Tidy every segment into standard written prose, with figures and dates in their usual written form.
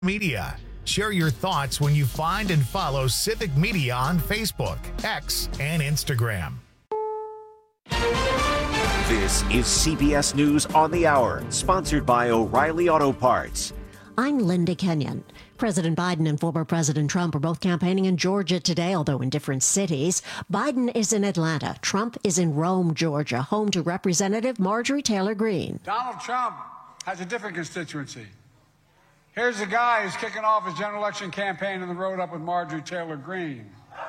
Media. Share your thoughts when you find and follow Civic Media on Facebook, X, and Instagram. This is CBS News on the Hour, sponsored by O'Reilly Auto Parts. I'm Linda Kenyon. President Biden and former President Trump are both campaigning in Georgia today, although in different cities. Biden is in Atlanta. Trump is in Rome, Georgia, home to Representative Marjorie Taylor Greene. Donald Trump has a different constituency. Here's a guy who's kicking off his general election campaign on the road up with Marjorie Taylor Greene.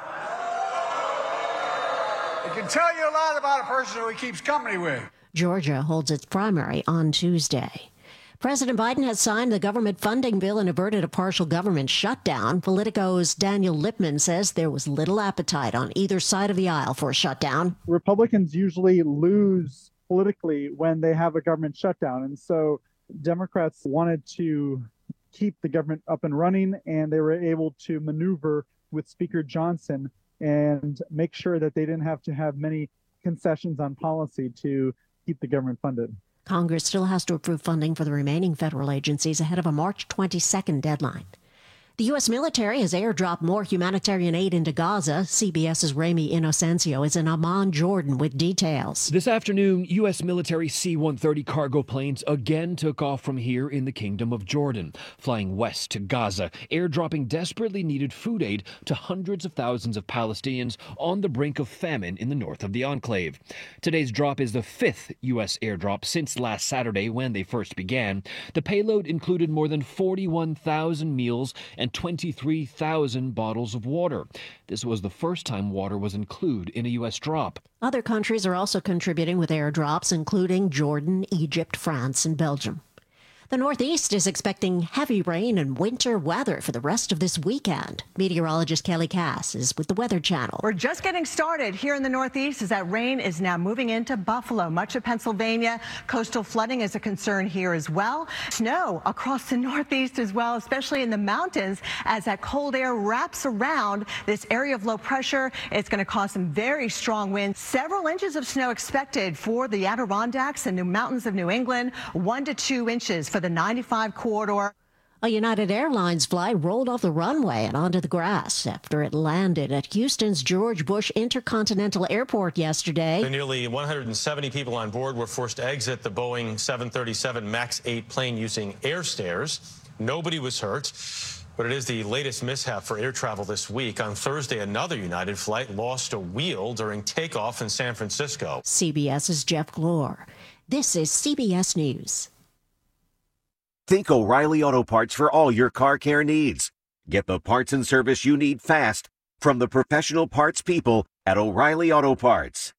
It can tell you a lot about a person who he keeps company with. Georgia holds its primary on Tuesday. President Biden has signed the government funding bill and averted a partial government shutdown. Politico's Daniel Lippman says there was little appetite on either side of the aisle for a shutdown. Republicans usually lose politically when they have a government shutdown. And so Democrats wanted to keep the government up and running, and they were able to maneuver with Speaker Johnson and make sure that they didn't have to have many concessions on policy to keep the government funded. Congress still has to approve funding for the remaining federal agencies ahead of a March 22nd deadline. The U.S. military has airdropped more humanitarian aid into Gaza. CBS's Ramy Inocencio is in Amman, Jordan, with details. This afternoon, U.S. military C-130 cargo planes again took off from here in the Kingdom of Jordan, flying west to Gaza, airdropping desperately needed food aid to hundreds of thousands of Palestinians on the brink of famine in the north of the enclave. Today's drop is the fifth U.S. airdrop since last Saturday when they first began. The payload included more than 41,000 meals and 23,000 bottles of water. This was the first time water was included in a U.S. drop. Other countries are also contributing with airdrops, including Jordan, Egypt, France, and Belgium. The Northeast is expecting heavy rain and winter weather for the rest of this weekend. Meteorologist Kelly Cass is with the Weather Channel. We're just getting started here in the Northeast as that rain is now moving into Buffalo, much of Pennsylvania. Coastal flooding is a concern here as well. Snow across the Northeast as well, especially in the mountains as that cold air wraps around this area of low pressure. It's going to cause some very strong winds. Several inches of snow expected for the Adirondacks and the mountains of New England, 1 to 2 inches for the 95 corridor. A United Airlines flight rolled off the runway and onto the grass after it landed at Houston's George Bush Intercontinental Airport yesterday. The nearly 170 people on board were forced to exit the Boeing 737 MAX 8 plane using air stairs. Nobody was hurt, but it is the latest mishap for air travel this week. On Thursday, another United flight lost a wheel during takeoff in San Francisco. CBS's Jeff Glor. This is CBS News. Think O'Reilly Auto Parts for all your car care needs. Get the parts and service you need fast from the professional parts people at O'Reilly Auto Parts.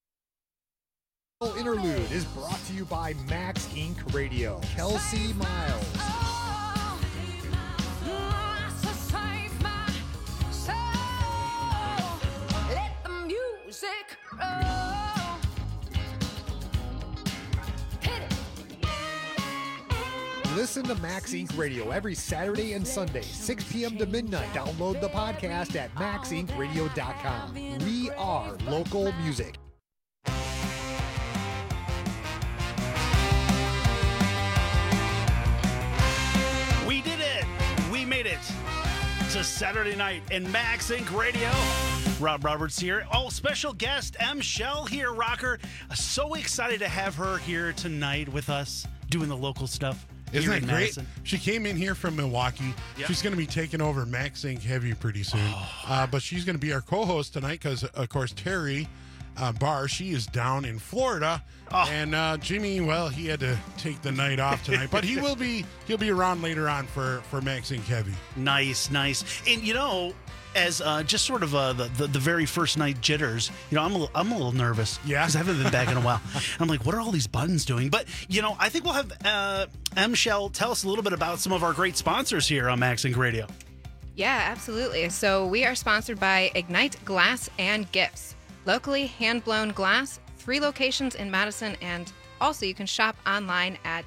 Interlude is brought to you by Max Inc. Radio. Kelsey Miles. Let the music Listen to Max Inc. Radio every Saturday and Sunday, 6 p.m. to midnight. Download the podcast at maxincradio.com. We are local music. We did it. We made it to Saturday night in Max Inc. Radio. Rob Roberts here. Oh, special guest, M. Shell here, rocker. So excited to have her here tonight with us doing the local stuff. Isn't that great? Madison. She came in here from Milwaukee. Yep. She's going to be taking over Max Inc. Heavy pretty soon. But she's going to be our co-host tonight because, of course, Terry Barr, she is down in Florida. And Jimmy, well, he had to take the night off tonight. But he'll be around later on for Max Inc. Heavy. Nice. And, you know, as just sort of the very first night jitters, you know, I'm a little nervous. Yeah. Because I haven't been back in a while. I'm like, what are all these buttons doing? But, you know, I think we'll have M. Shell tell us a little bit about some of our great sponsors here on Max Inc. Radio. Yeah, absolutely. So we are sponsored by Ignite Glass and Gifts. Locally hand-blown glass, 3 locations in Madison, and also you can shop online at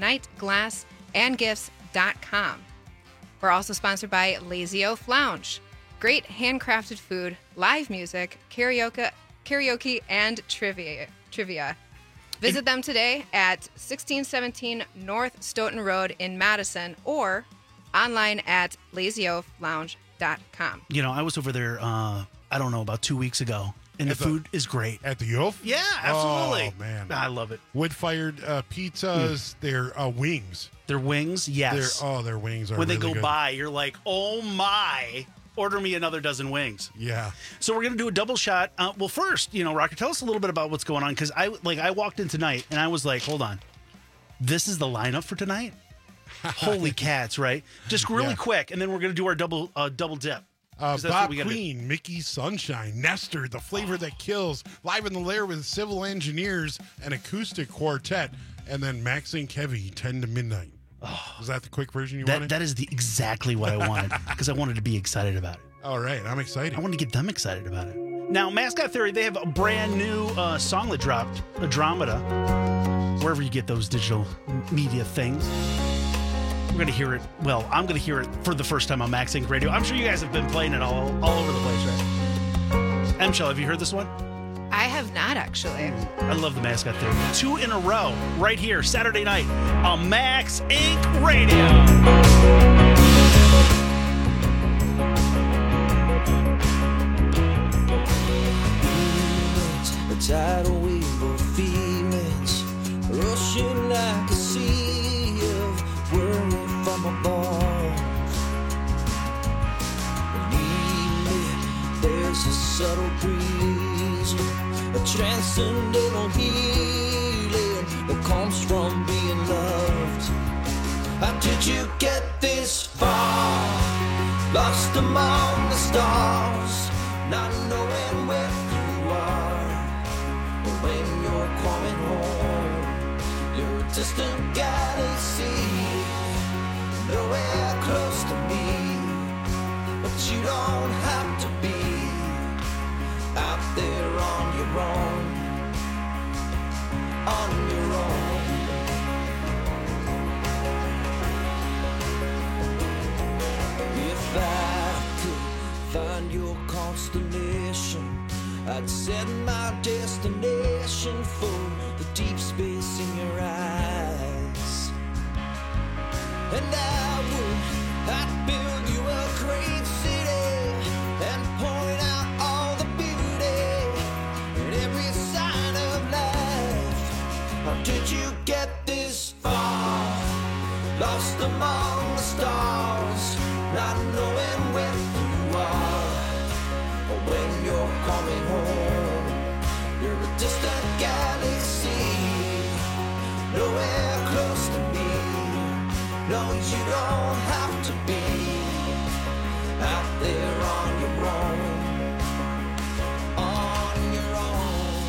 igniteglassandgifts.com. We're also sponsored by Lazy Oaf Lounge. Great handcrafted food, live music, karaoke, and trivia. Visit them today at 1617 North Stoughton Road in Madison or online at laziofflounge.com. You know, I was over there, I don't know, about 2 weeks ago, and the food is great. At the Yof? Yeah, absolutely. Oh, man. I love it. Wood-fired pizzas, their wings. Their wings, yes. Their wings are when really they go good. by, you're like, oh my, order me another dozen wings. Yeah. So we're going to do a double shot. Well, first, Rocker, tell us a little bit about what's going on, because I walked in tonight, and I was like, hold on. This is the lineup for tonight? Holy cats, right? Just really quick, and then we're going to do our double dip. Bob Queen, Mickey Sunshine, Nestor, The Flavor That Kills, Live in the Lair with Civil Engineers, an acoustic quartet, and then Max Inc. Heavy, 10 to midnight. Oh, is that the quick version you wanted? That is exactly what I wanted, because I wanted to be excited about it. All right, I'm excited. I want to get them excited about it. Now, Mascot Theory, they have a brand new song that dropped, Andromeda, wherever you get those digital media things. We're going to hear it. Well, I'm going to hear it for the first time on Max Inc. Radio. I'm sure you guys have been playing it all over the place, right? M-Shell, have you heard this one? I have not, actually. I love the Mascot Theory. 2 in a row, right here, Saturday night on Max Inc. Radio. A tidal wave of feelings rushing like a sea of worry from above. Believe me, there's a subtle breeze, a transcendental healing that comes from being loved. How did you get this far? Lost among the stars, not knowing where you are. When you're coming home, you're a distant galaxy, nowhere close to me. But you don't have to be out there on your own, on your own. If I could find your constellation, I'd set my destination for the deep space in your eyes. And I'd build you a great city and point out all the beauty and every sign of life. How did you get this far? Lost among the stars, not knowing where you are. When you're coming home, you're a distant galaxy, nowhere close to me. No, you don't have to be out there on your own, on your own.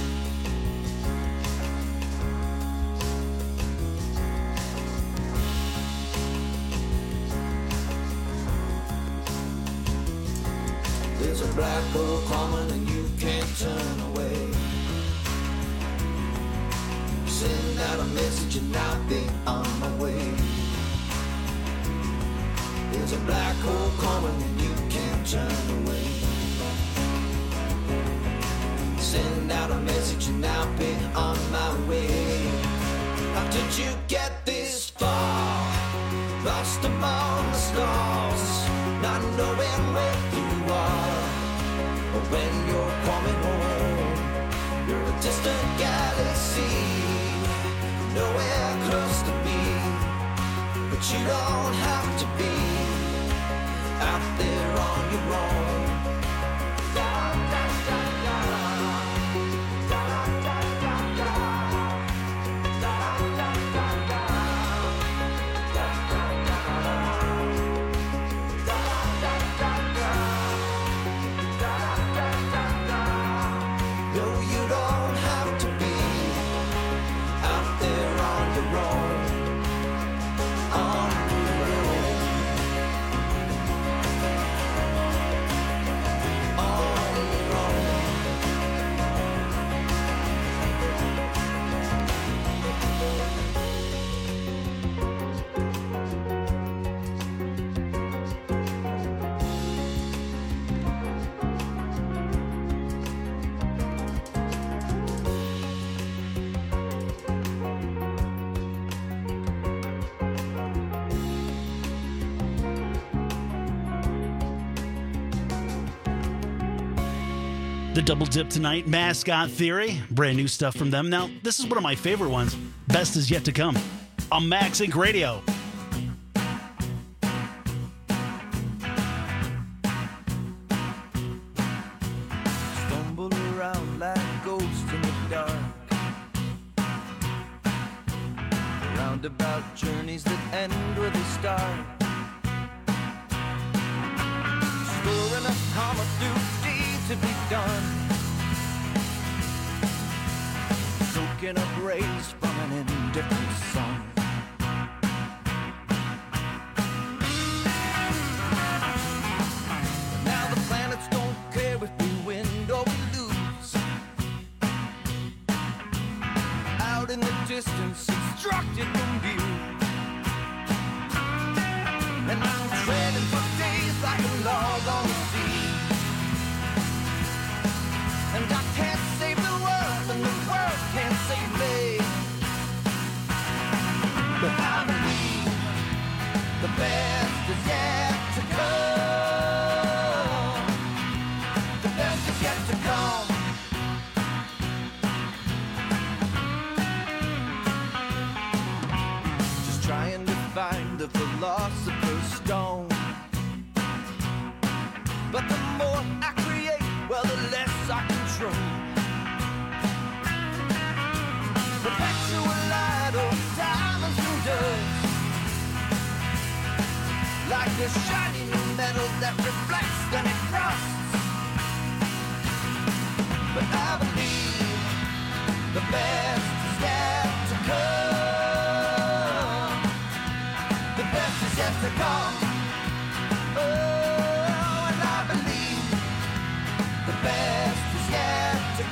There's a black hole coming and you can't turn away. Send out a message and I'll be on my way. There's a black hole coming and you can't turn away. Send out a message and I'll be on my way. How did you get this far? Lost among the stars, not knowing where you are. When you're coming home, you're a distant galaxy, nowhere close to me. But you don't have to be out there on your own. Da, da, da, da. Da, da, da, da. Da, da, da, da. Da, da, da, da. Da, da, da, da. No, you don't have to be out there on your own, on your own. The Double Dip tonight, Mascot Theory, brand new stuff from them. Now, this is one of my favorite ones. Best is yet to come on Max Inc. Radio. Stumble around like ghosts in the dark. Roundabout journeys that end where they start. Storing up karma duty to be done. Soaking up rays from an indifferent sun. Now the planets don't care if we win or we lose. Out in the distance, obstructed from view. And I'm treading for days like a log on the sea. And I can't save the world, and the world can't save me. But I believe the best is yet to come. The best is yet to come. Just trying to find the philosopher's stone. But the more I create, well, the less I control. Perpetual light of diamonds and dust, like a shiny new metal that reflects then it rusts. But I believe the best is yet to come. The best is yet to come. Oh, and I believe the best is yet to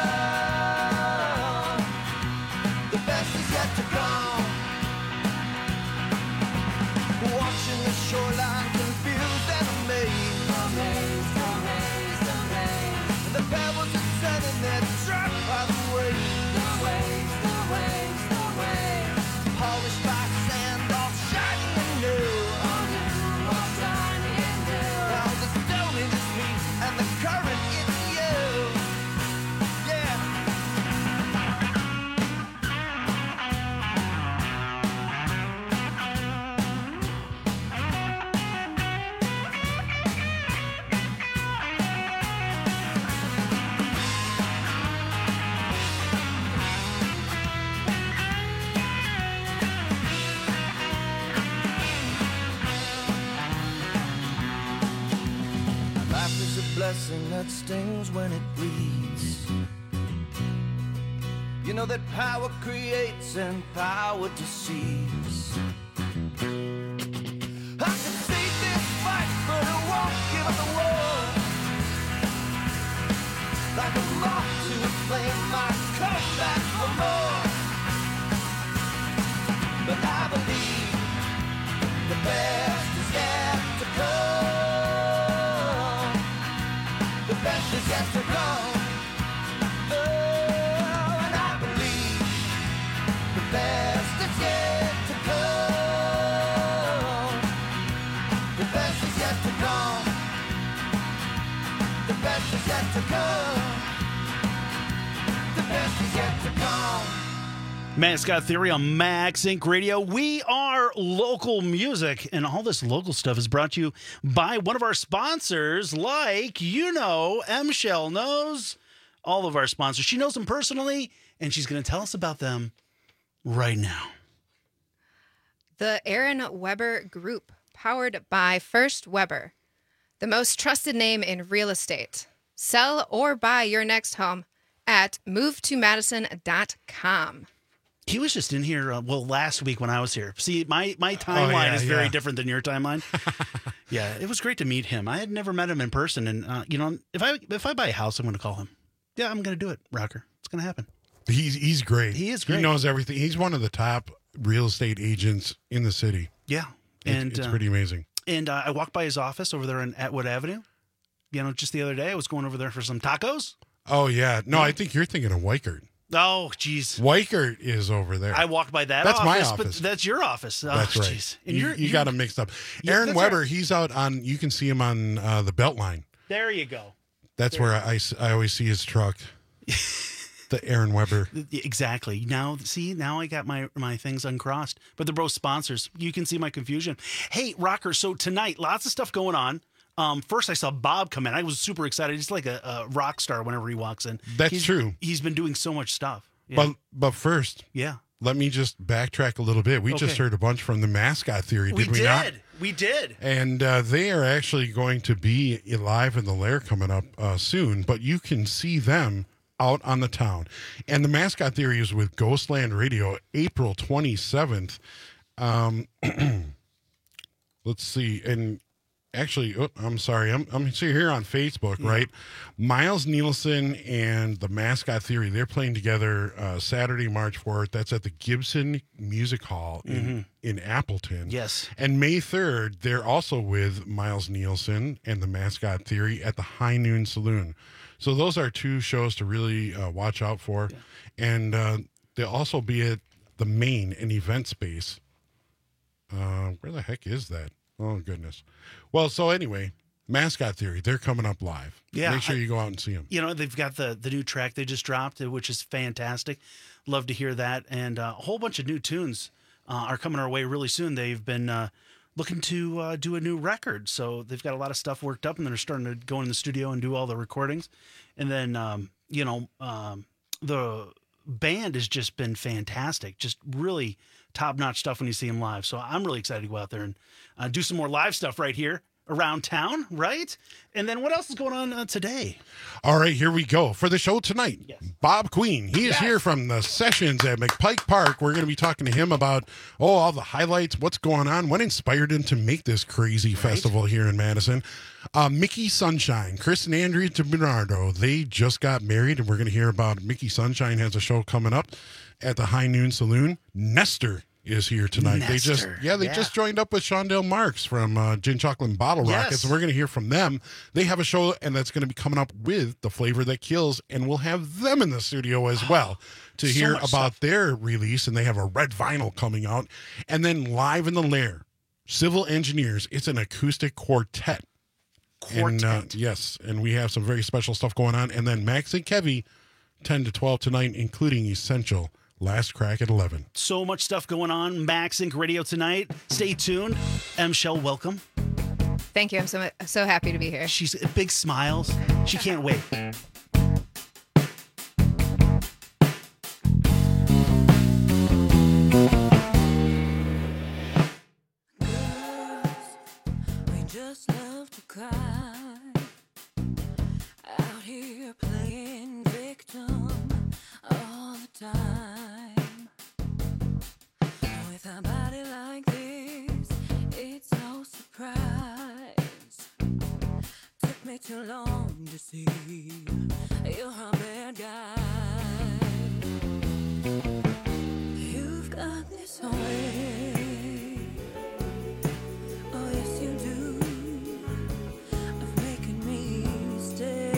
come. The best is yet to come. Watching the shoreline confused and amazed. Amazed, amazed, amazed. And the pebbles are turning their trapped by the waves. The waves, the waves, the waves. Polished by sand, all shiny and new. All new, all shiny and new. Now the stone is me and the current is you. Yeah. Life is a blessing that stings when it bleeds. You know that power creates and power deceives. I can see this fight, but I won't give up the war. Like a moth to a flame, I come back for more. But I believe the best is yet to come. The best is yet to come. Oh, and I believe the best is yet to come. The best is yet to come. The best is yet to come. The best is yet to come. Mascot Theory on Max Inc. Radio. We are local music, and all this local stuff is brought to you by one of our sponsors, like, you know, M. Shell knows all of our sponsors. She knows them personally, and she's going to tell us about them right now. The Aaron Weber Group, powered by First Weber, the most trusted name in real estate. Sell or buy your next home at movetomadison.com. He was just in here, last week when I was here. See, my timeline is very different than your timeline. Yeah, it was great to meet him. I had never met him in person, and if I buy a house, I'm going to call him. Yeah, I'm going to do it, Rocker. It's going to happen. He's great. He is great. He knows everything. He's one of the top real estate agents in the city. Yeah, and it's pretty amazing. And I walked by his office over there on Atwood Avenue. Just the other day, I was going over there for some tacos. Oh yeah, no, I think you're thinking of Weichert. Oh, geez. Weichert is over there. I walked by that That's office, my office. but that's your office. Oh, that's right. Geez. And you got them mixed up. Yeah, Aaron that's Weber, right. he's out on, you can see him on the Beltline. There you go. That's where I always see his truck. The Aaron Weber. Exactly. Now I got my things uncrossed. But they're both sponsors. You can see my confusion. Hey, Rocker, so tonight, lots of stuff going on. First, I saw Bob come in. I was super excited. He's like a rock star whenever he walks in. That's true. He's been doing so much stuff. Yeah. But first, let me just backtrack a little bit. We just heard a bunch from the Mascot Theory, did we not? We did. And they are actually going to be live in the Lair coming up soon, but you can see them out on the town. And the Mascot Theory is with Ghostland Radio, April 27th. Let's see. And actually, I'm sorry. I'm here on Facebook, right? Miles Nielsen and the Mascot Theory, they're playing together Saturday, March 4th. That's at the Gibson Music Hall in Appleton. Yes. And May 3rd, they're also with Miles Nielsen and the Mascot Theory at the High Noon Saloon. So those are two shows to really watch out for. Yeah. And they'll also be at the Main and Event Space. Where the heck is that? Oh, goodness. Well, so anyway, Mascot Theory, they're coming up live. Yeah. Make sure you go out and see them. You know, they've got the new track they just dropped, which is fantastic. Love to hear that. And a whole bunch of new tunes are coming our way really soon. They've been looking to do a new record. So they've got a lot of stuff worked up, and they're starting to go in the studio and do all the recordings. And then, the band has just been fantastic. Just really top-notch stuff when you see them live. So I'm really excited to go out there and do some more live stuff right here around town, right? And then what else is going on today? All right, here we go. For the show tonight, Bob Queen. He is here from the Sessions at McPike Park. We're going to be talking to him about, all the highlights, what's going on, what inspired him to make this crazy festival here in Madison. Mickey Sunshine, Chris and Andrea DiBernardo, they just got married, and we're going to hear about Mickey Sunshine has a show coming up at the High Noon Saloon. Nestor is here tonight. Nestor. They just joined up with Shondell Marks from Gin Chocolate and Bottle Rockets, and we're going to hear from them. They have a show, and that's going to be coming up with The Flavor That Kills, and we'll have them in the studio as well to hear about their release, and they have a red vinyl coming out. And then live in the Lair, Civil Engineers. It's an acoustic quartet. And, yes, and we have some very special stuff going on. And then Max and Kevy, 10 to 12 tonight, including Essential. Last crack at 11. So much stuff going on. Max Inc. Radio tonight. Stay tuned. Shell, welcome. Thank you. I'm so happy to be here. She's big smiles. She can't wait. We just love to cry. Out here playing victim all the time. With a body like this, it's no surprise. Took me too long to see you're a bad guy. You've got this way, oh yes you do, of making me stay.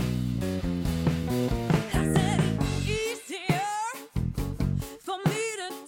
I said it's easier for me to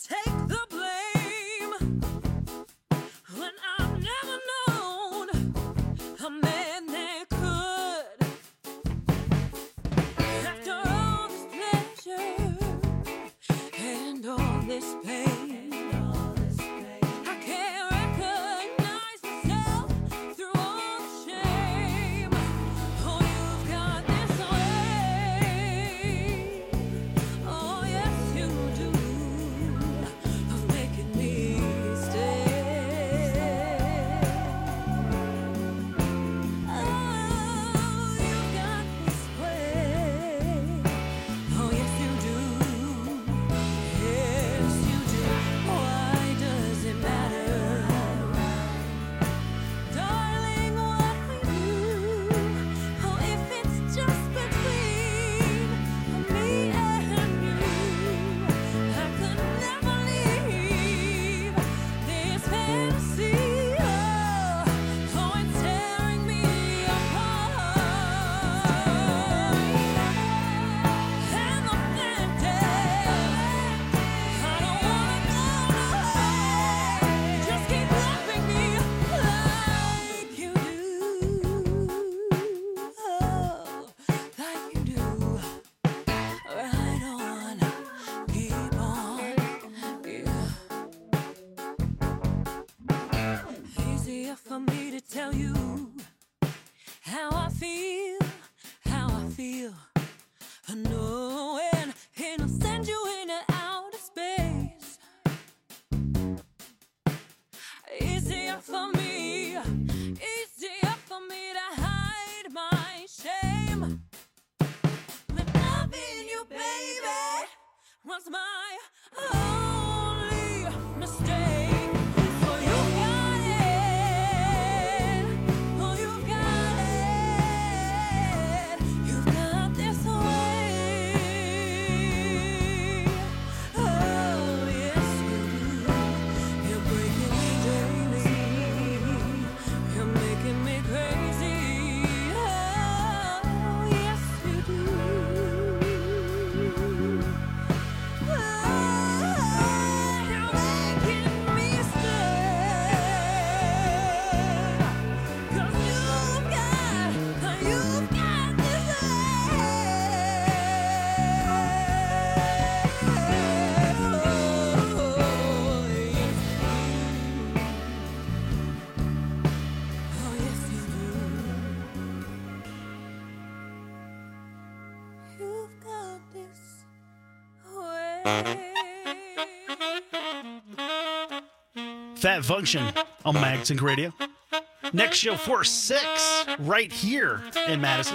easier for me to tell you how I feel, knowing he'll send you into outer space. Easier for me to hide my shame. When loving you, baby, was my only mistake. Oh, you got it. Oh, you got it. You've got this way. Oh, yes, you do. You're breaking me daily. You're making me crazy. Oh, yes, you do. Fat Function on MagSync Radio. Next show 4-6 right here in Madison.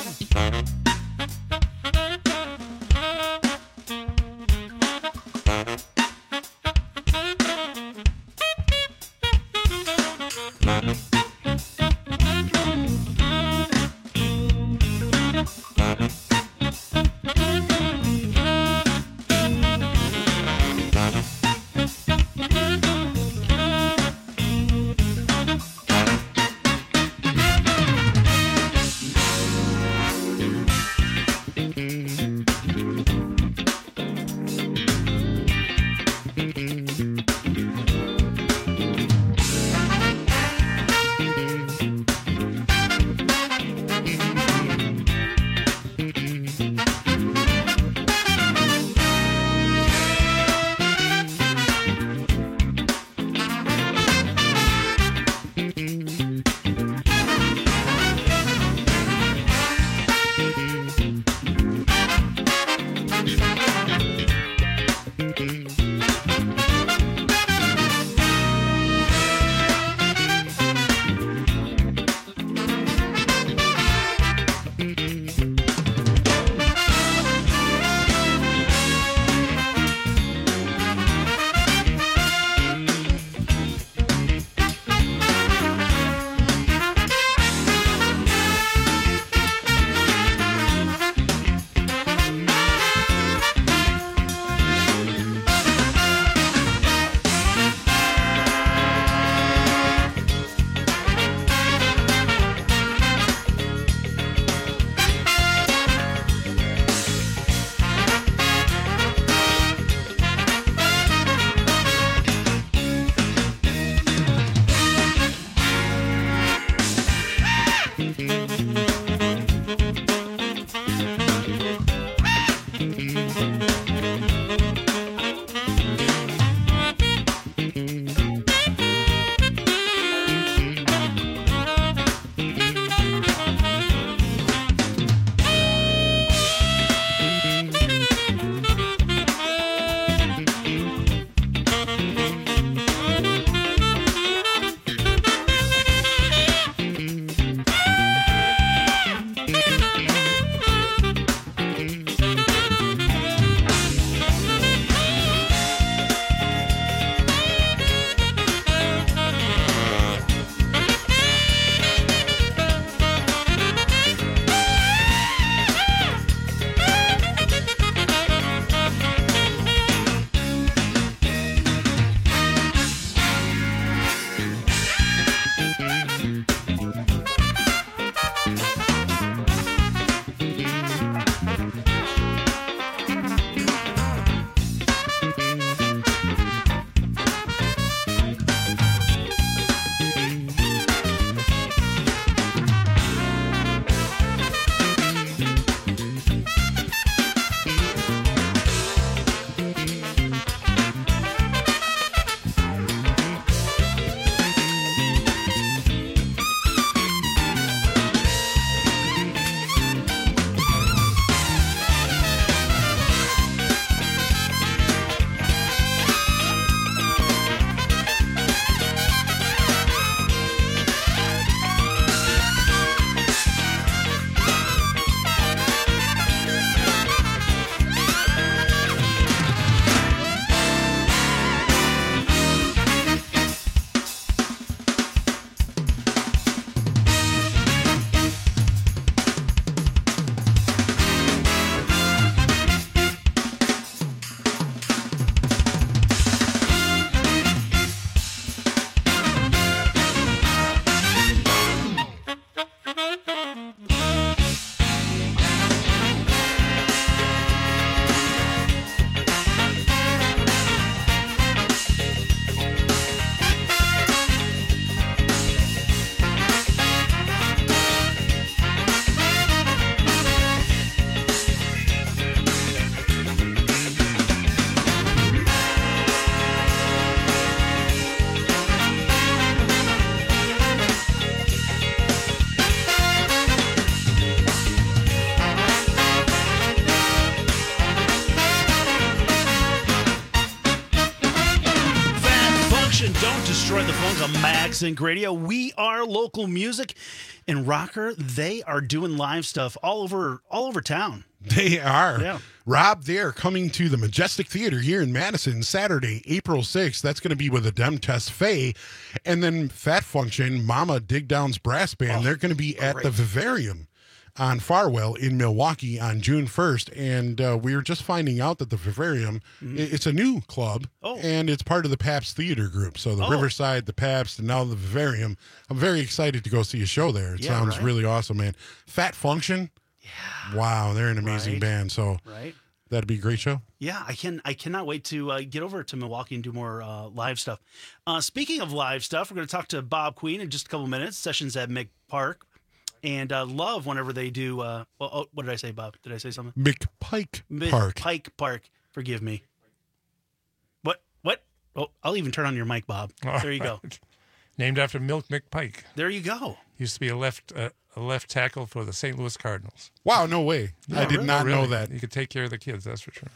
Max Inc. Radio. We are local music. And Rocker, they are doing live stuff all over town. They are. Yeah. Rob, they are coming to the Majestic Theater here in Madison Saturday, April 6th. That's going to be with the Dem Test Faye. And then Fat Function, Mama Dig Down's Brass Band, they're going to be at the Vivarium on Farwell in Milwaukee on June 1st. And we were just finding out that the Vivarium, it's a new club, and it's part of the Pabst Theater Group. So the Riverside, the Pabst, and now the Vivarium. I'm very excited to go see a show there. It sounds really awesome, man. Fat Function. Yeah. Wow, they're an amazing band. So that'd be a great show. Yeah, I cannot wait to get over to Milwaukee and do more live stuff. Speaking of live stuff, we're going to talk to Bob Queen in just a couple minutes. Sessions at Mick Park. And love whenever they do. What did I say, Bob? Did I say something? McPike Park. McPike Park. Forgive me. What? Oh, I'll even turn on your mic, Bob. There you go. Named after Milk McPike. There you go. Used to be a left tackle for the St. Louis Cardinals. Wow, no way. Yeah, I did not know that. You could take care of the kids, that's for sure.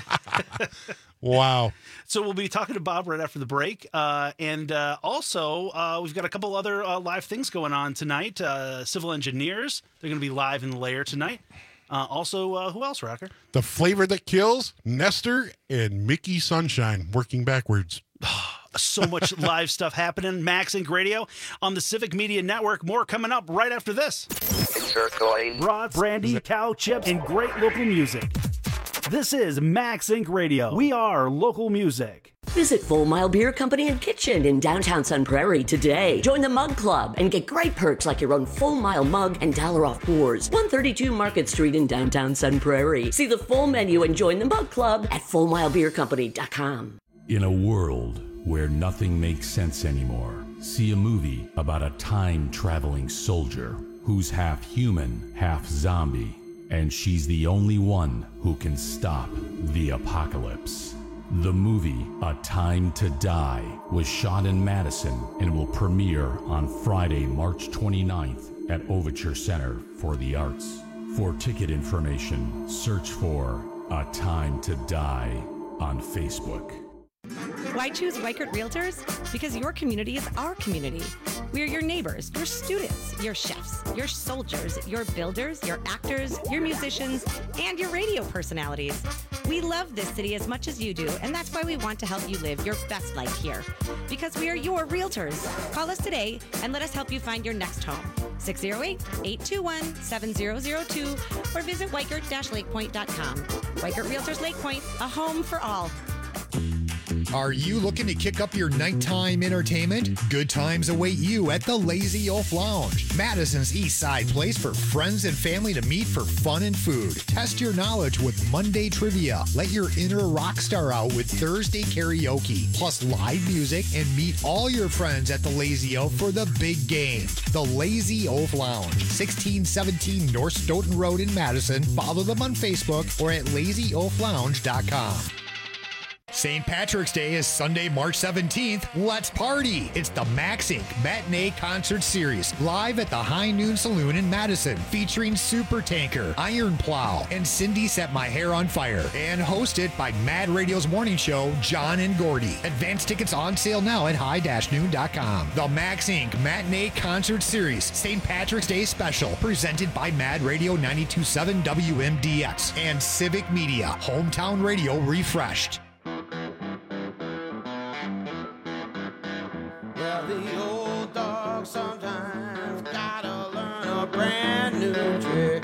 Wow. So we'll be talking to Bob right after the break. And also, we've got a couple other live things going on tonight. Civil Engineers, they're going to be live in the Lair tonight. Also, who else, Rocker? The Flavor That Kills, Nestor, and Mickey Sunshine, working backwards. So much live stuff happening. Max Inc. Radio on the Civic Media Network. More coming up right after this. Broad, brandy, cow chips, and great local music. This is Max Inc. Radio. We are local music. Visit Full Mile Beer Company and Kitchen in downtown Sun Prairie today. Join the Mug Club and get great perks like your own Full Mile mug and $1 off pours. 132 Market Street in downtown Sun Prairie. See the full menu and join the Mug Club at FullMileBeerCompany.com. In a world where nothing makes sense anymore, see a movie about a time-traveling soldier who's half human, half zombie, and she's the only one who can stop the apocalypse. The movie A Time to Die was shot in Madison and will premiere on Friday, March 29th at Overture Center for the Arts. For ticket information, search for A Time to Die on Facebook. Why choose Weichert Realtors? Because your community is our community. We are your neighbors, your students, your chefs, your soldiers, your builders, your actors, your musicians, and your radio personalities. We love this city as much as you do, and that's why we want to help you live your best life here. Because we are your realtors. Call us today and let us help you find your next home. 608-821-7002 or visit Weichert-lakepoint.com. Weichert Realtors Lake Point, a home for all. Are you looking to kick up your nighttime entertainment? Good times await you at the Lazy Oaf Lounge, Madison's East Side place for friends and family to meet for fun and food. Test your knowledge with Monday trivia. Let your inner rock star out with Thursday karaoke, plus live music, and meet all your friends at the Lazy Oaf for the big game. The Lazy Oaf Lounge, 1617 North Stoughton Road in Madison. Follow them on Facebook or at lazyoaflounge.com. St. Patrick's Day is Sunday, March 17th. Let's party! It's the Max Inc. Matinee Concert Series, live at the High Noon Saloon in Madison, featuring Super Tanker, Iron Plow, and Cindy Set My Hair on Fire, and hosted by Mad Radio's morning show, John and Gordy. Advance tickets on sale now at high-noon.com. The Max Inc. Matinee Concert Series, St. Patrick's Day Special, presented by Mad Radio 92.7 WMDX and Civic Media, Hometown Radio refreshed. Well, the old dog sometimes gotta learn a brand new trick.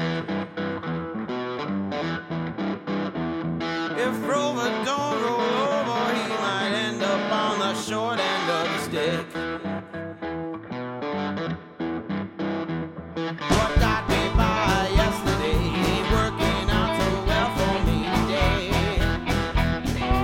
If Rover don't roll over, he might end up on the short end of the stick. What got me by yesterday ain't working out so well for me today.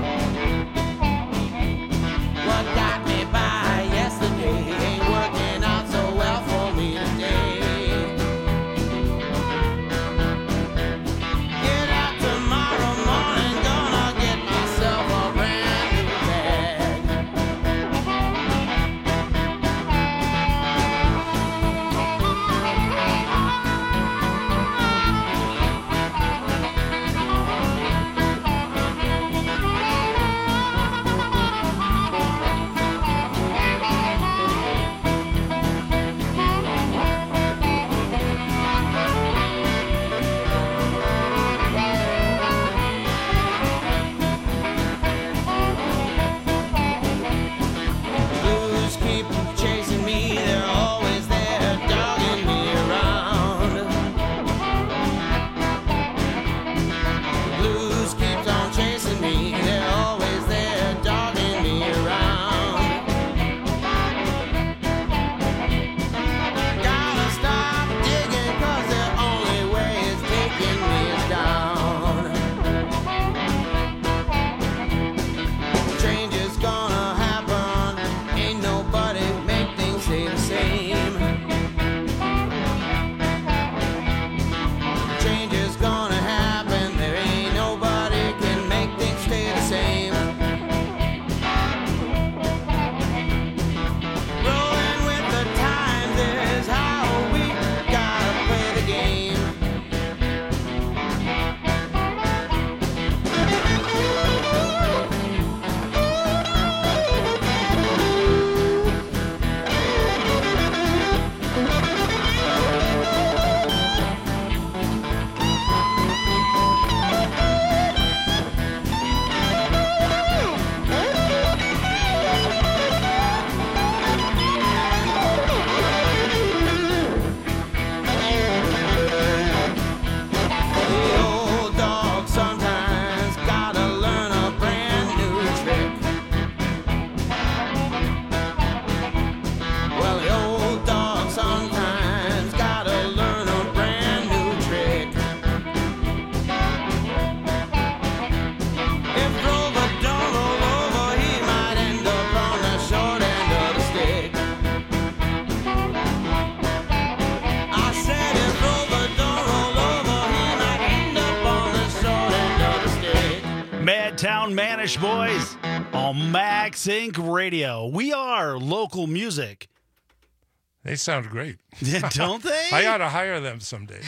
Spanish Boys on Max Inc. Radio. We are local music. They sound great. Don't they? I ought to hire them someday.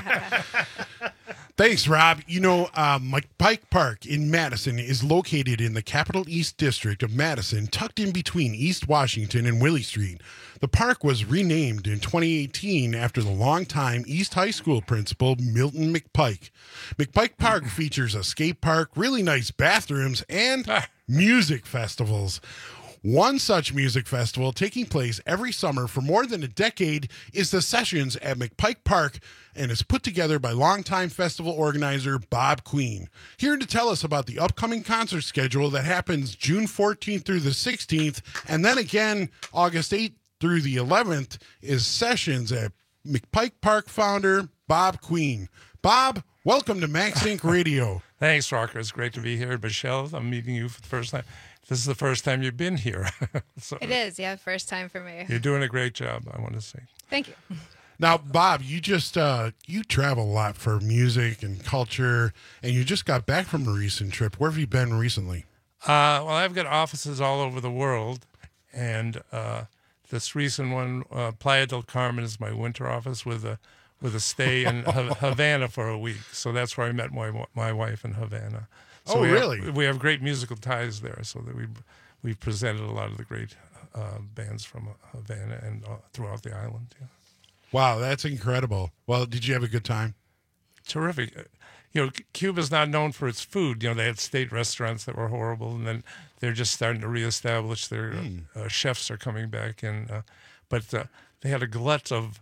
Thanks, Rob. You know, McPike Park in Madison is located in the Capital East District of Madison, tucked in between East Washington and Willie Street. The park was renamed in 2018 after the longtime East High School principal, Milton McPike. McPike Park features a skate park, really nice bathrooms, and music festivals. One such music festival taking place every summer for more than a decade is the Sessions at McPike Park and is put together by longtime festival organizer Bob Queen. Here to tell us about the upcoming concert schedule that happens June 14th through the 16th and then again August 8th through the 11th is Sessions at McPike Park founder Bob Queen. Bob, welcome to Max Inc. Radio. Thanks, Rocker. It's great to be here. Michelle, I'm meeting you for the first time. This is the first time you've been here. So It is, yeah, first time for me. you're doing a great job, I want to say. Thank you. Now, Bob, you just you travel a lot for music and culture, and you just got back from a recent trip. Where have you been recently? Well, I've got offices all over the world, and this recent one, Playa del Carmen, is my winter office with a stay in Havana for a week. So that's where I met my wife in Havana. So really? We have great musical ties there, so that we've presented a lot of the great bands from Havana and throughout the island. Yeah. Wow, that's incredible. Well, did you have a good time? Terrific. You know, Cuba's not known for its food. You know, they had state restaurants that were horrible, and then they're just starting to reestablish their chefs are coming back, and but they had a glut of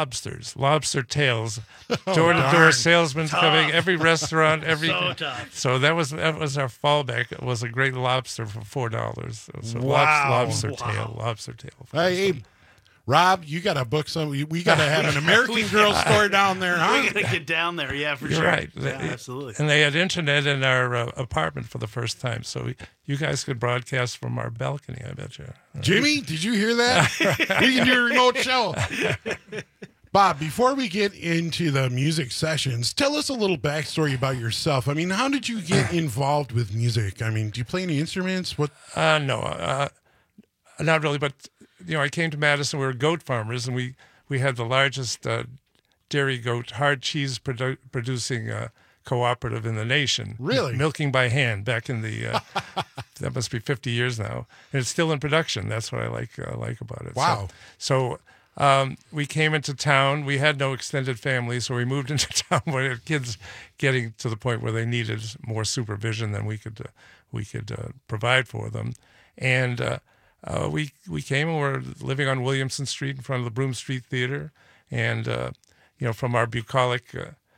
lobster tails, door-to-door salesmen coming, every restaurant, So tough. So that was our fallback. It was a great lobster for $4. So Wow. lobster tail. Hey, Rob, you got to book some. We got to have an American Girl store down there, huh? We got to get down there, yeah, for You're sure. right. Yeah, absolutely. And they had internet in our apartment for the first time, so you guys could broadcast from our balcony, I bet you. Jimmy, did you hear that? We can do a remote show. Bob, before we get into the music sessions, tell us a little backstory about yourself. I mean, how did you get involved with music? I mean, do you play any instruments? What? No, not really. But you know, I came to Madison. We were goat farmers, and we had the largest dairy goat hard cheese producing cooperative in the nation. Really? Milking by hand back in the that must be 50 years now, and it's still in production. That's what I like about it. Wow. So we came into town. We had no extended family, so we moved into town where kids getting to the point where they needed more supervision than we could provide for them, and we came and we're living on Williamson Street in front of the Broome Street Theater, and you know, from our bucolic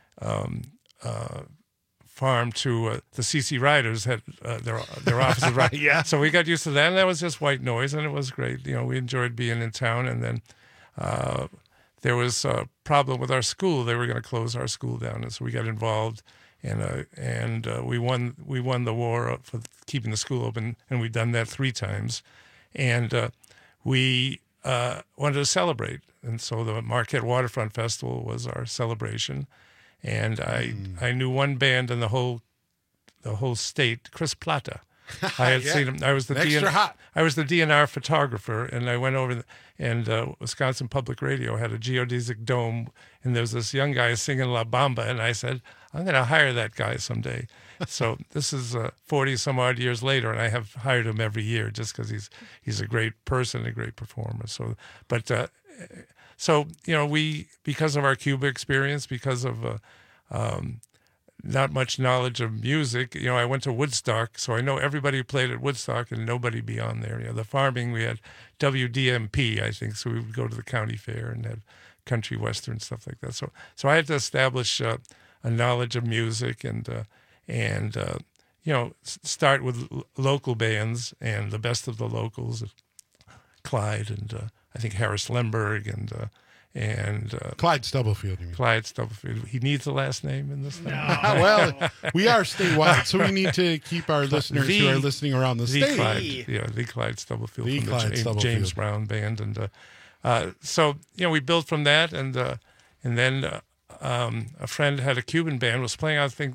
farm to the CC Riders had their offices right. Yeah. So we got used to that, and that was just white noise, and it was great. You know, we enjoyed being in town, and then there was a problem with our school. They were going to close our school down, and so we got involved, and we won the war for keeping the school open, and we've done that 3 times, and we wanted to celebrate, and so the Marquette Waterfront Festival was our celebration. And I knew one band in the whole state, Chris Plata. I had seen him. I was the DNR photographer, and I went over and Wisconsin Public Radio had a geodesic dome, and there was this young guy singing La Bamba, and I said, I'm going to hire that guy someday. So this is 40 some odd years later, and I have hired him every year just because he's a great person, a great performer. So, but. So, you know, because of our Cuba experience, because of not much knowledge of music, you know, I went to Woodstock, so I know everybody who played at Woodstock and nobody beyond there. You know, the farming, we had WDMP, I think, so we would go to the county fair and had country western, stuff like that. So I had to establish a knowledge of music and you know, start with local bands and the best of the locals, Clyde and I think Harris Lemberg and Clyde Stubblefield. You mean? Clyde Stubblefield. He needs a last name in this thing. No. Well, we are statewide, so we need to keep our listeners who are listening around the state. The Clyde Stubblefield from the James Brown Band, and so you know, we built from that, and then a friend had a Cuban band, was playing. I think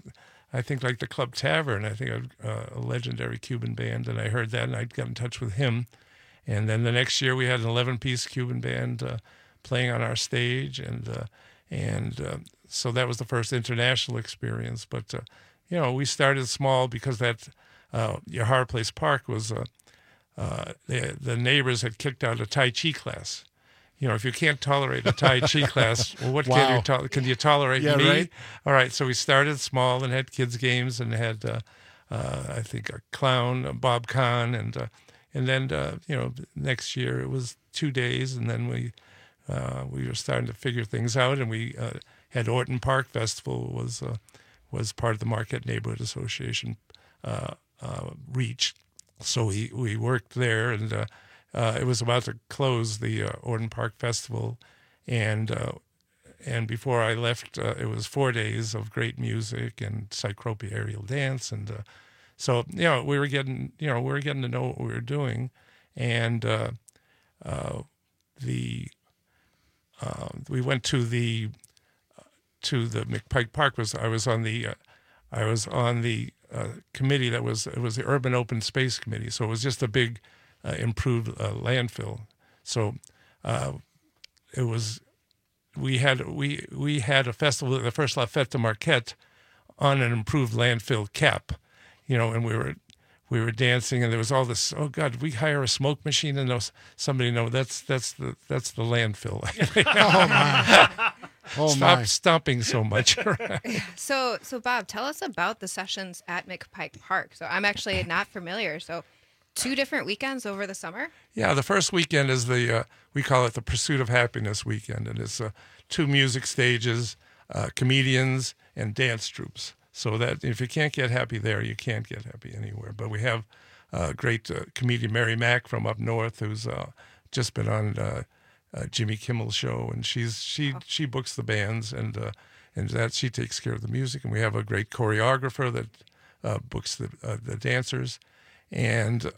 I think like the Club Tavern, I think a legendary Cuban band, and I heard that, and I got in touch with him. And then the next year we had an 11-piece Cuban band playing on our stage, and so that was the first international experience. But we started small because that Yahara Place Park was the neighbors had kicked out a Tai Chi class. If you can't tolerate a Tai Chi class, well, what can you tolerate me? Right. All right, so we started small and had kids games and had I think a clown, Bob Kahn, and then next year it was 2 days, and then we were starting to figure things out, and we had Orton Park Festival was part of the Marquette Neighborhood Association reach, so we worked there, and it was about to close the Orton Park Festival, and before I left, it was 4 days of great music and Cycropia aerial dance, and so we were getting to know what we were doing, and we went to the McPike Park. I was on the committee it was the Urban Open Space Committee, so it was just a big improved landfill. So it was we had a festival, the first La Fête de Marquette, on an improved landfill cap, and we were dancing, and there was all this. Oh God, did we hire a smoke machine? And somebody that's the landfill. Oh my! Oh Stop my. stomping so much. So Bob, tell us about the sessions at McPike Park. So I'm actually not familiar. So 2 different weekends over the summer? Yeah, the first weekend is we call it the Pursuit of Happiness weekend, and it's 2 music stages, comedians, and dance troupes. So that if you can't get happy there, you can't get happy anywhere. But we have great comedian Mary Mack from up north, who's just been on Jimmy Kimmel's show, and she books the bands, and that she takes care of the music. And we have a great choreographer that books the dancers, and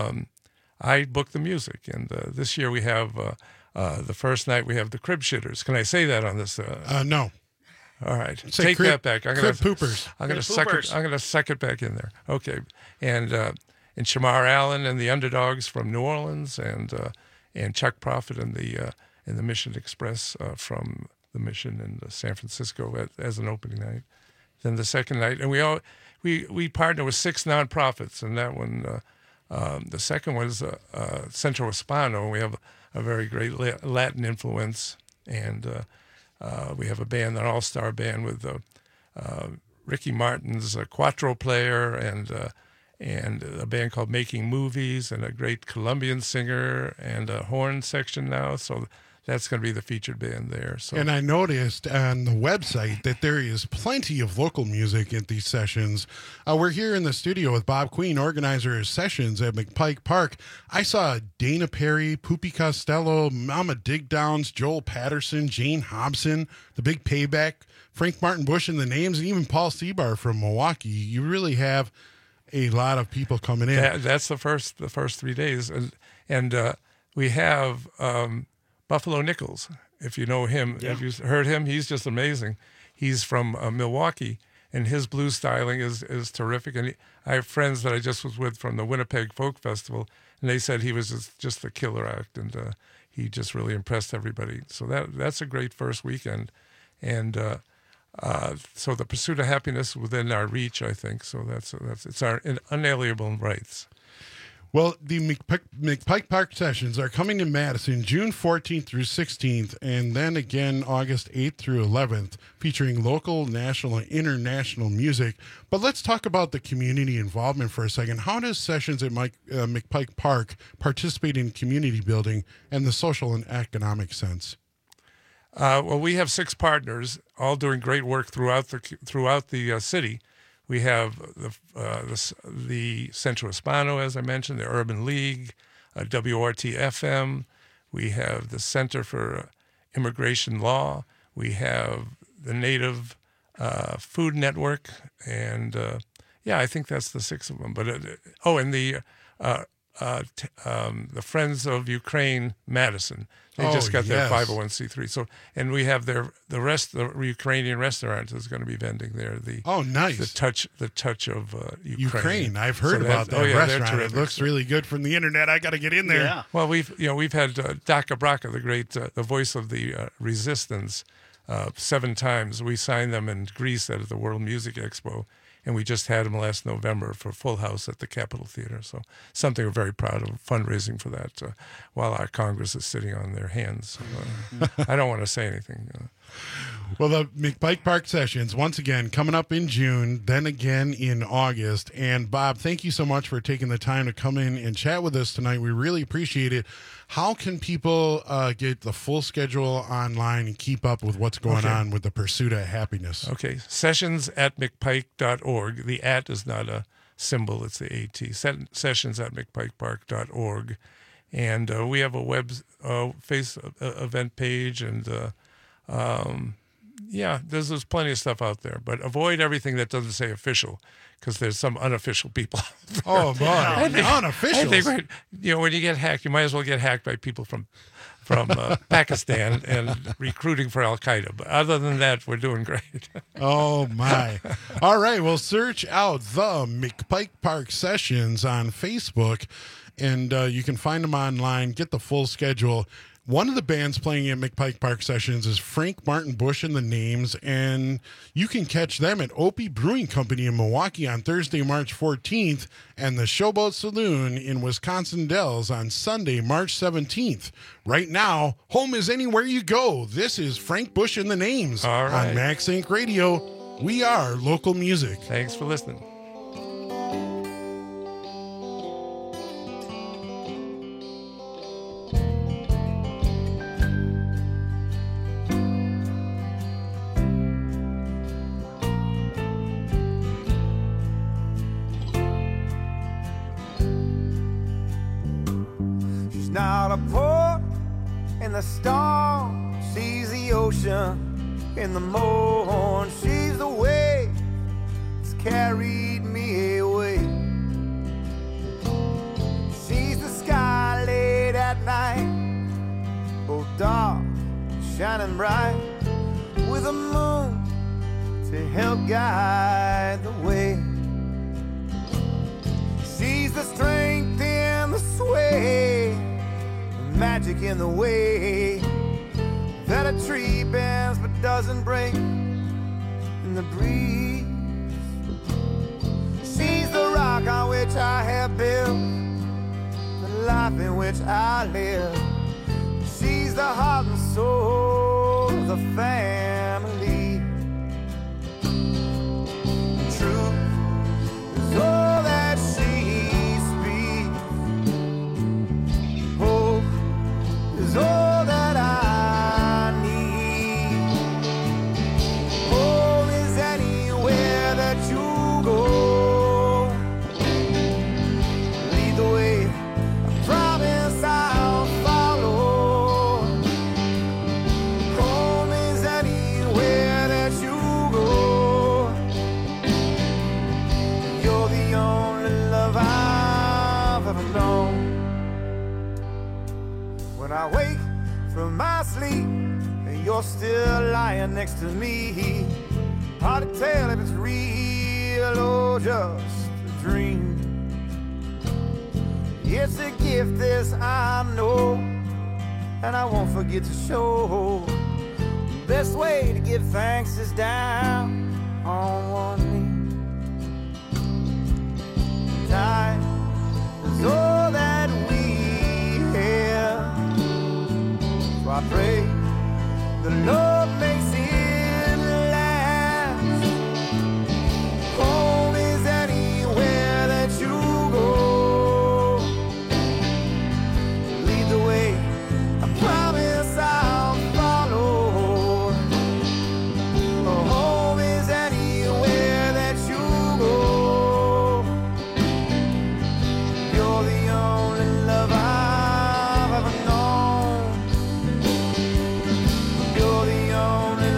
I book the music. And this year we have the first night we have the Crib Shitters. Can I say that on this? No. All right, Say take crib, that back. Crib Poopers. I'm going to suck it back in there. Okay, and Shamar Allen and the Underdogs from New Orleans, and Chuck Prophet and the Mission Express from the Mission in San Francisco as an opening night. Then the second night, and we partner with 6 nonprofits, and that one, the second one is Centro Hispano, and we have a very great Latin influence, and we have a band, an all-star band with Ricky Martin's Quattro player, and a band called Making Movies, and a great Colombian singer, and a horn section now. So that's going to be the featured band there. So. And I noticed on the website that there is plenty of local music at these sessions. We're here in the studio with Bob Queen, organizer of sessions at McPike Park. I saw Dana Perry, Poopy Costello, Mama Digdowns, Joel Patterson, Jane Hobson, The Big Payback, Frank Martin Bush in the names, and even Paul Seabar from Milwaukee. You really have a lot of people coming in. That's the first 3 days, and we have Buffalo Nichols. If you know him, if you've heard him, he's just amazing. He's from Milwaukee, and his blues styling is terrific. And I have friends that I just was with from the Winnipeg Folk Festival, and they said he was just a killer act, and he just really impressed everybody. So that's a great first weekend, and so the Pursuit of Happiness within our reach, I think. So it's our unalienable rights. Well, the McPike Park sessions are coming to Madison June 14th through 16th, and then again August 8th through 11th, featuring local, national, and international music. But let's talk about the community involvement for a second. How does sessions at McPike Park participate in community building and the social and economic sense? Well, we have 6 partners, all doing great work throughout the city. We have the Centro Hispano, as I mentioned, the Urban League, WRT-FM. We have the Center for Immigration Law. We have the Native Food Network, and I think that's the 6 of them. But and the the Friends of Ukraine Madison. They just got their 501c3. So, and we have the Ukrainian restaurant is going to be vending there. Nice. The touch of Ukraine. I've heard about that restaurant. It looks really good from the internet. I got to get in there. Yeah. Well, we've had Daka Braka, the great, the voice of the resistance, 7 times. We signed them in Greece at the World Music Expo. And we just had them last November for Full House at the Capitol Theater. So something we're very proud of, fundraising for that while our Congress is sitting on their hands. I don't want to say anything. Well, the McPike Park Sessions, once again, coming up in June, then again in August. And Bob, thank you so much for taking the time to come in and chat with us tonight. We really appreciate it. How can people get the full schedule online and keep up with what's going on with the pursuit of happiness? Okay, sessions@mcpike.org. The @ is not a symbol, it's the AT. Sessions@mcpikepark.org. And we have a face event page, and there's plenty of stuff out there. But avoid everything that doesn't say official, because there's some unofficial people. Oh, boy. Unofficials. I think, when you get hacked, you might as well get hacked by people from Pakistan and recruiting for Al-Qaeda. But other than that, we're doing great. Oh, my. All right. Well, search out the McPike Park Sessions on Facebook, and you can find them online, get the full schedule. One of the bands playing at McPike Park Sessions is Frank Martin Bush and the Names, and you can catch them at Opie Brewing Company in Milwaukee on Thursday, March 14th, and the Showboat Saloon in Wisconsin Dells on Sunday, March 17th. Right now, home is anywhere you go. This is Frank Bush and the Names on Max Inc. Radio. We are local music. Thanks for listening. Not a port in the storm, she's the ocean in the morn. She's the wave that's carried me away. She's the sky late at night, both dark and shining bright, with a moon to help guide the way. She's the strength in the sway, magic in the way that a tree bends but doesn't break in the breeze. She's the rock on which I have built the life in which I live. She's the heart and soul of the family. Truth is all that she speaks. Hope is all that I need. Home is anywhere that you go. Lead the way, I promise I'll follow. Home is anywhere that you go. You're the only love I've ever known. When I wake from my sleep and you're still lying next to me, hard to tell if it's real or just a dream. It's a gift, this I know, and I won't forget to show. The best way to give thanks is down on one knee. Time is all that we have. So I pray the Lord makes it last. Home is anywhere that you go. Lead the way, I promise I'll follow. Home is anywhere that you go. You're the only love I've ever known. You're the only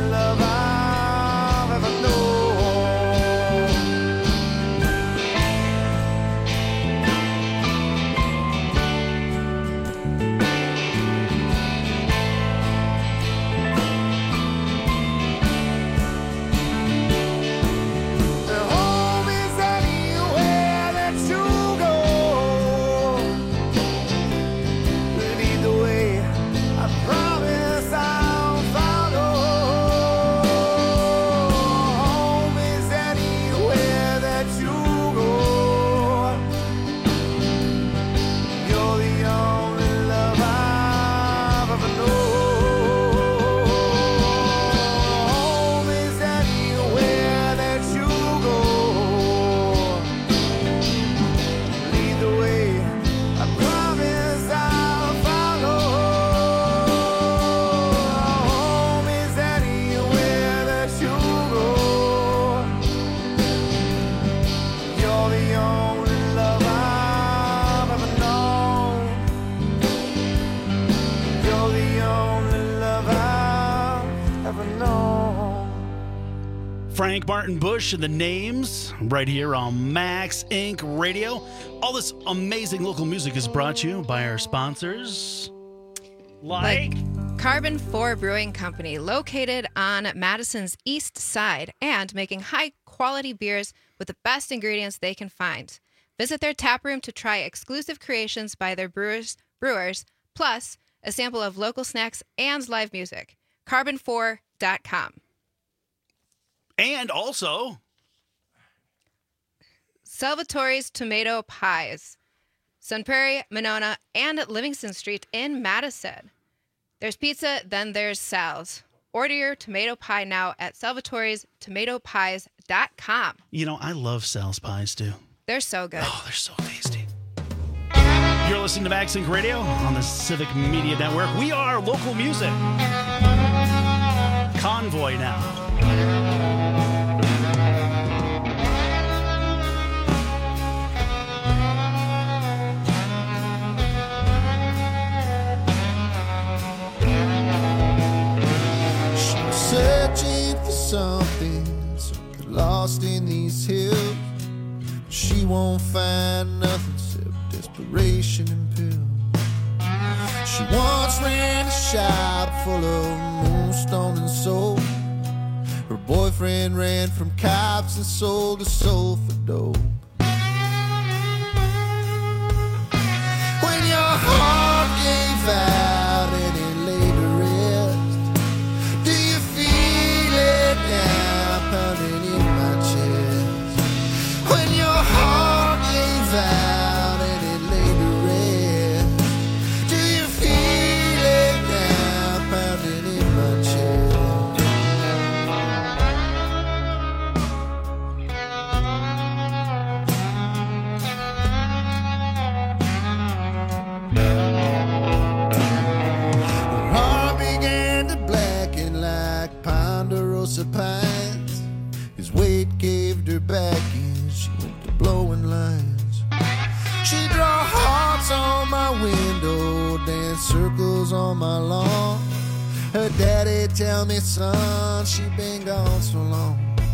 Frank Martin Bush and the Names right here on Max Inc. Radio. All this amazing local music is brought to you by our sponsors. Like Carbon 4 Brewing Company, located on Madison's east side and making high-quality beers with the best ingredients they can find. Visit their tap room to try exclusive creations by their brewers, plus a sample of local snacks and live music. Carbon4.com. And also Salvatore's Tomato Pies, Sun Prairie, Monona, and Livingston Street in Madison. There's pizza, then there's Sal's. Order your tomato pie now at salvatorestomatopies.com. You know, I love Sal's pies too. They're so good. Oh, they're so tasty. You're listening to Max Inc. Radio on the Civic Media Network. We are local music. Convoy now. Searching for something lost in these hills. She won't find nothing except desperation and pills. She once ran a shop full of moonstone and soul. Her boyfriend ran from cops and sold her soul for dope. When your heart gave out and it laid to rest, do you feel it now pounding in my chest? When your heart gave out and it laid to rest, do you feel it now pounding in my chest? Her heart began to blacken like ponderosa pines. His weight gave her back and she went to blowing lines. She draw hearts on my window, dance circles on my lawn. Her daddy tell me, son, she been gone so long.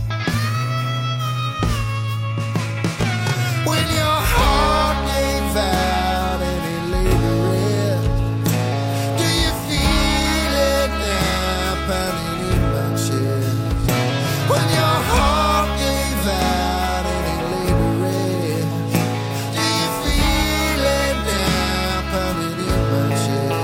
When your heart gave out and it laid to rest, do you feel it now pounding in my chest? When your heart gave out and it laid to rest, do you feel it now pounding in my chest?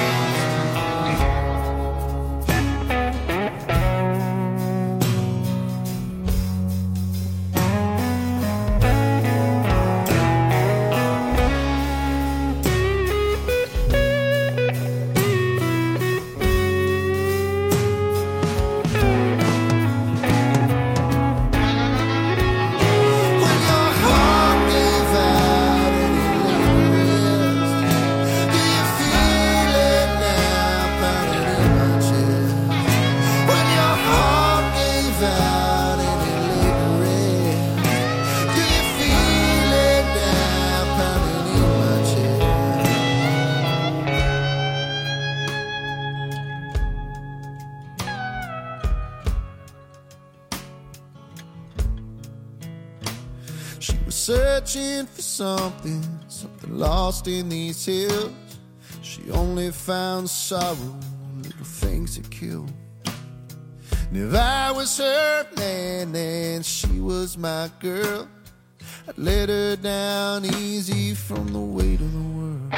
She was searching for something lost in these hills. She only found sorrow, little things that kill. And if I was her man and she was my girl, I'd let her down easy from the weight of the world.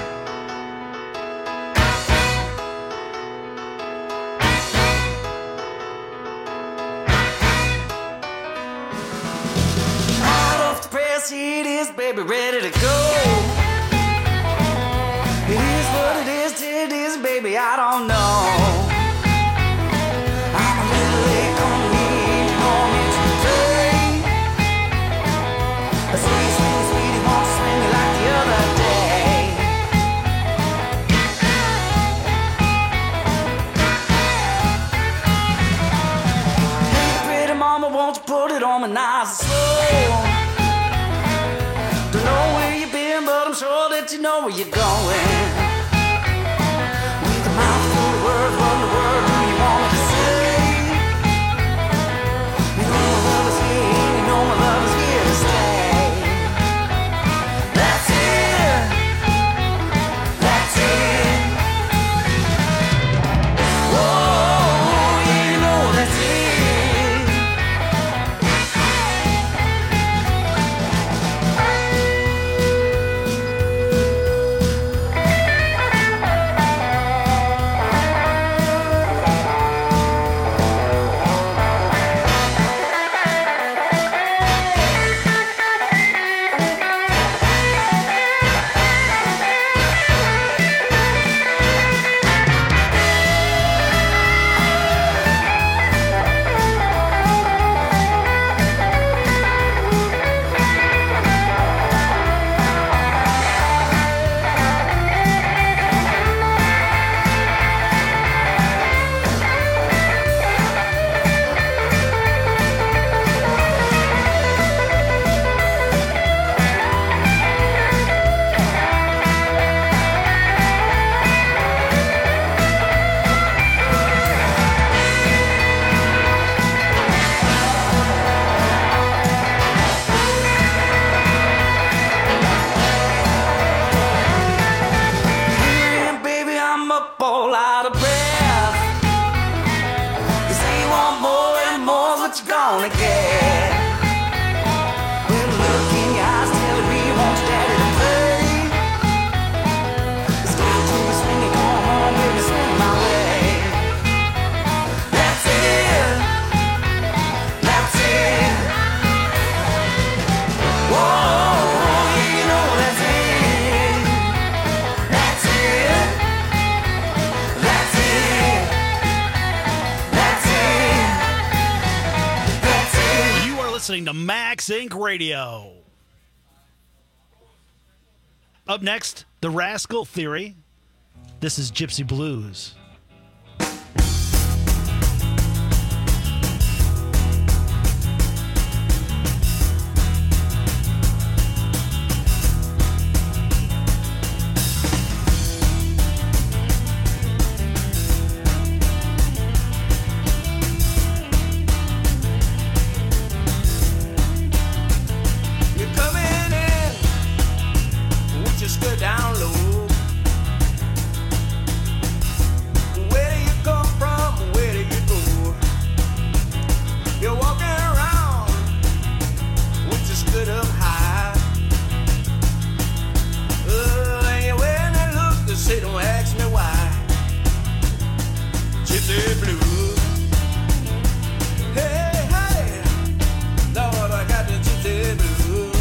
It is, baby, ready to go. It is what it is, baby, I don't know. I'm a little late coming in, you want me to play. A sweet, sweet, sweetie wants to swing me like the other day. Hey, pretty mama, won't you put it on me nice and slow? Don't know where you've been, but I'm sure that you know where you're going. With a mouth full of words, what in the world do you want me to say? listening to Max Inc. Radio. Up next, The Rascal Theory. This is Gypsy Blues. Down low. Where do you come from? Where do you go? You're walking around with your skirt up high. And you're wearing that look to say, don't ask me why. Gypsy blues. Hey, hey, Lord, I got the gypsy blues.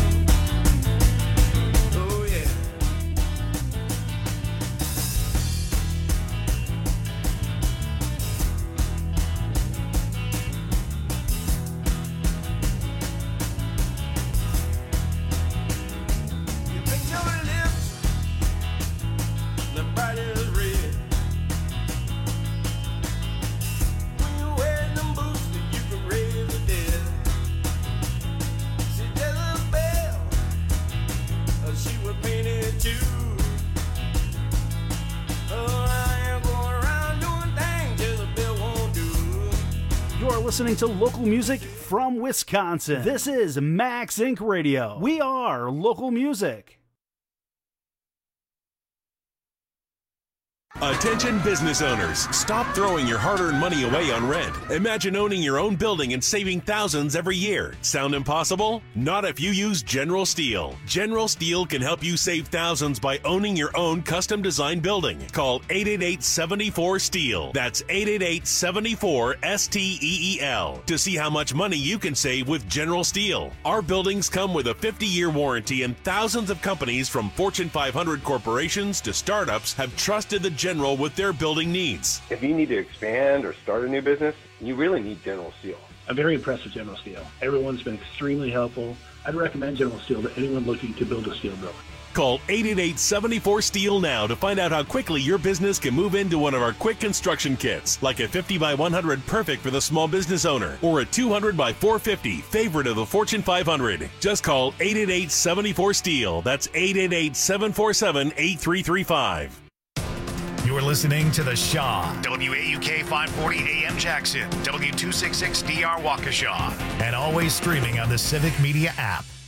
Listening to local music from Wisconsin. This is Max Inc. Radio. We are local music. Attention business owners, stop throwing your hard-earned money away on rent. Imagine owning your own building and saving thousands every year. Sound impossible? Not if you use General Steel. General Steel can help you save thousands by owning your own custom-designed building. Call 888-74-STEEL. That's 888-74-STEEL to see how much money you can save with General Steel. Our buildings come with a 50-year warranty, and thousands of companies from Fortune 500 corporations to startups have trusted the General with their building needs. If you need to expand or start a new business, you really need General Steel. I'm very impressed with General Steel. Everyone's been extremely helpful. I'd recommend General Steel to anyone looking to build a steel building. Call 888-74-STEEL now to find out how quickly your business can move into one of our quick construction kits, like a 50 by 100 perfect for the small business owner, or a 200 by 450 favorite of the Fortune 500. Just call 888-74-STEEL. That's 888-747-8335. You're listening to The Shaw, WAUK 540 AM Jackson, W266DR Waukesha, and always streaming on the Civic Media app.